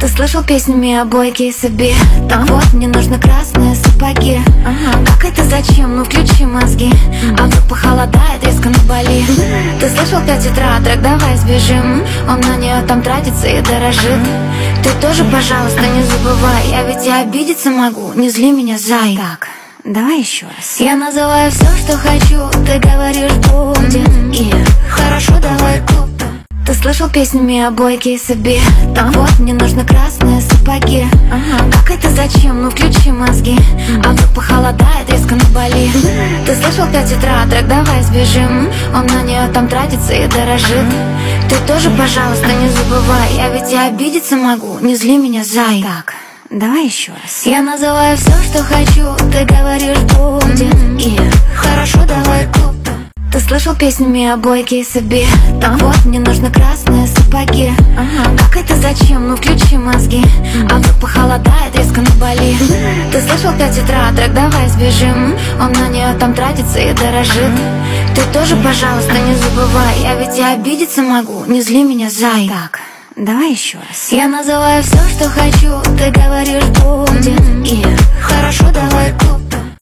Ты слышал песню Миа-бойки и Саби? Так вот, мне нужны красные сапоги. Как это зачем? Ну включи мозги. А вдруг похолодает резко на Бали? Ты слышал 5 утра, трек «Давай сбежим». Он на нее там тратится и дорожит. Ты тоже, пожалуйста, не забывай. Я ведь и обидеться могу, не зли меня, зай. Так, давай еще раз. Я называю все, что хочу. Ты говоришь будем. И хорошо, давай купим. Ты слышал песню Миа-бойки и Саби? Так вот, мне нужны красные сапоги. Как это зачем? Ну включи мозги. А вдруг похолодает резко на Бали? Ты слышал 5 утра, трек «Давай сбежим». Он на нее там тратится и дорожит. Ты тоже, пожалуйста, не забывай. Я ведь и обидеться могу, не зли меня, зай. Так, давай еще раз. Я называю все, что хочу. Ты говоришь будем. И хорошо, давай купим. Ты слышал песню Миа-бойки и Саби? Так вот, мне нужны красные сапоги. Как это зачем? Ну включи мозги. А вдруг похолодает резко на Бали? Ты слышал 5 утра, трек «Давай сбежим». Он на нее там тратится и дорожит. Ты тоже, пожалуйста, не забывай. Я ведь и обидеться могу, не зли меня, зай. Так, давай еще раз. Я называю все, что хочу. Ты говоришь будем. И хорошо, давай купим.